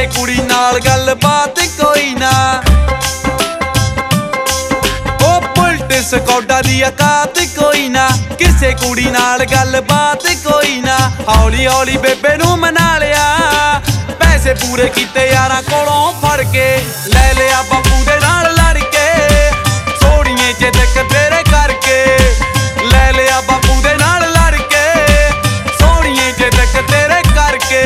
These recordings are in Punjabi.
ਕਿਸੇ ਕੁੜੀ ਨਾਲ ਗੱਲਬਾਤ ਕੋਈ ਨਾ, ਉਹ ਪੁਲਟ ਸਕੌਡਾ ਦੀ ਔਕਾਤ ਕੋਈ ਨਾ, ਕਿਸੇ ਕੁੜੀ ਨਾਲ ਗੱਲਬਾਤ ਕੋਈ ਨਾ। ਹੌਲੀ ਹੌਲੀ ਬੇਬੇ ਨੂੰ ਮਨਾ ਲਿਆ, ਪੈਸੇ ਪੂਰੇ ਕੀਤੇ ਯਾਰਾਂ ਕੋਲੋਂ ਫੜ ਕੇ, ਲੈ ਲਿਆ ਬਾਪੂ ਦੇ ਨਾਲ ਲੜ ਕੇ, ਸੋਹਣੀਏ ਜਿੱਦਕ ਤੇਰੇ ਕਰਕੇ, ਲੈ ਲਿਆ ਬਾਪੂ ਦੇ ਨਾਲ ਲੜ ਕੇ, ਸੋਹਣੀਏ ਜਿੱਦਕ ਤੇਰੇ ਕਰਕੇ।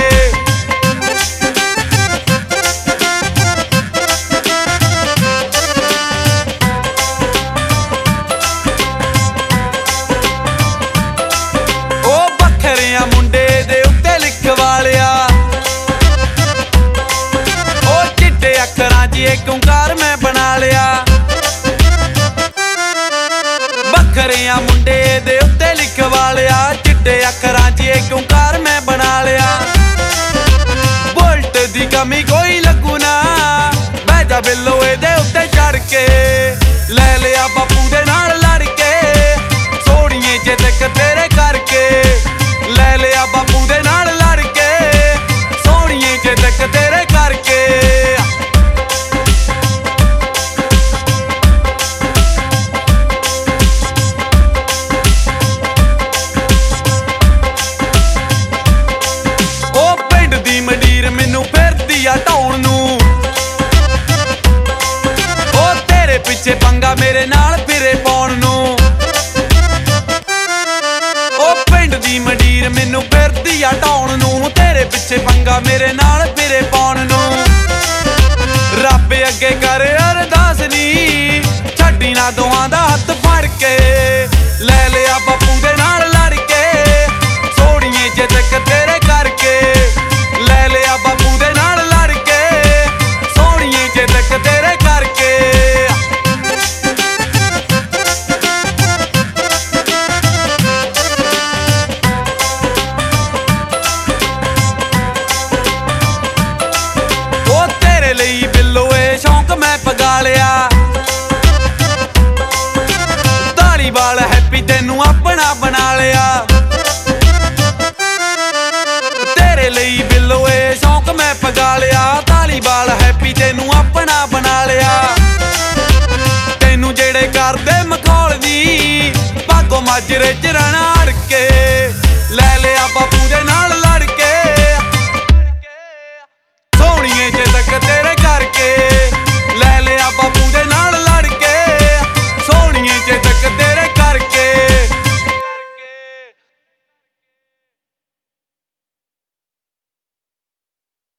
ਉਹ ਬੱਖਰਿਆਂ ਮੁੰਡੇ ਦੇ ਉੱਤੇ ਲਿਖਵਾਲਿਆ, ਉਹ ਚਿੱਟੇ ਅੱਖਰਾਂ 'ਚ ਇੱਕ ਓਂਕਾਰ ਮੈਂ ਬਣਾ ਲਿਆ। ਬੱਖਰਿਆਂ ਮੁੰਡੇ ਦੇ ਉੱਤੇ ਲਿਖਵਾਲਿਆ, ਚਿੱਟੇ ਅੱਖਰਾਂ 'ਚ ਇੱਕ ਓਂਕਾਰ ਮੈਂ ਬਣਾ ਲਿਆ। ਬੁਲਟ ਦੀ ਕਮੀ ਕੋਈ ਲੱਗੂ ਨਾ, ਬਹਿ ਜਾ ਬਿੱਲੋ ਇਹਦੇ ਉੱਤੇ ਚੜ ਕੇ, ਲੈ ਲਿਆ ਬਾਪੂ ਦੇ ਨਾਲ ਲੜ ਕੇ, ਸੋਹਣੀਏ ਜਿੱਦਕ ਤੇਰੇ ਕਰਕੇ, ਲੈ ਲਿਆ ਬਾਪੂ ਦੇ ਨਾਲ ਲੜ ਕੇ, ਸੋਹਣੀਏ ਜਿੱਦਕ ਤੇਰੇ ਕਰਕੇ। ਉਹ ਪਿੰਡ ਦੀ ਮੰਡੀਰ ਮੈਨੂੰ ਫਿਰਦੀ ਆ ਢਾਉਣ ਨੂੰ, ਉਹ ਤੇਰੇ ਪਿੱਛੇ ਪੰਗਾ ਮੇਰੇ ਨਾਲ ਫਿਰੇ ਪਾਉਣ ਨੂੰ। ਉਹ ਪਿੰਡ ਦੀ ਮੰਡੀਰ ਮੈਨੂੰ ਫਿਰਦੀ ਆ ਢਾਉਣ ਨੂੰ, ਤੇਰੇ ਪਿੱਛੇ ਪੰਗਾ ਮੇਰੇ ਨਾਲ ਫਿਰੇ ਪਾਉਣ ਨੂੰ। ਰੱਬ ਅੱਗੇ ਕਰ ਅਰਦਾਸ ਨੀ, ਛੱਡੀ ਨਾ ਦੋਹਾਂ ਦਾ ਹੱਥ ਫੜ ਕੇ, ਲੈ ਲਿਆ ਬਾਪੂ ਦੇ ਨਾਲ ਲੜ ਕੇ, ਸੋਹਣੀਏ ਜਿੱਦਕ ਤੇਰੇ ਕਰਕੇ, ਲੈ ਲਿਆ ਬਾਪੂ ਦੇ ਨਾਲ ਲੜ ਕੇ, ਸੋਹਣੀਏ ਜਿੱਦਕ ਤੇਰੇ ਕਰਕੇ। ਉਹ ਤੇਰੇ ਲਈ ਬਿੱਲੋ ਇਹ ਸ਼ੌਂਕ ਮੈਂ ਪਗਾ ਲਿਆ, ਧਾਲੀਵਾਲ ਹੈਪੀ ਤੈਨੂੰ ਆਪਣਾ ਬਣਾ ਲਿਆ। ਤੇਰੇ ਲਈ ਬਿੱਲੋ ਇਹ ਸ਼ੌਂਕ ਮੈਂ ਪਗਾ ਲਿਆ, ਧਾਲੀਵਾਲ ਹੈਪੀ ਤੈਨੂੰ ਆਪਣਾ ਬਣਾ ਲਿਆ। ਤੈਨੂੰ ਜਿਹੜੇ ਕਰਦੇ ਮਖੌਲ ਦੀ, ਭਾਗੋ ਮਾਜਰੇ ਚ ਰਹਿਣਾ ਅੜ ਕੇ, ਲੈ ਲਿਆ ਬਾਪੂ ਦੇ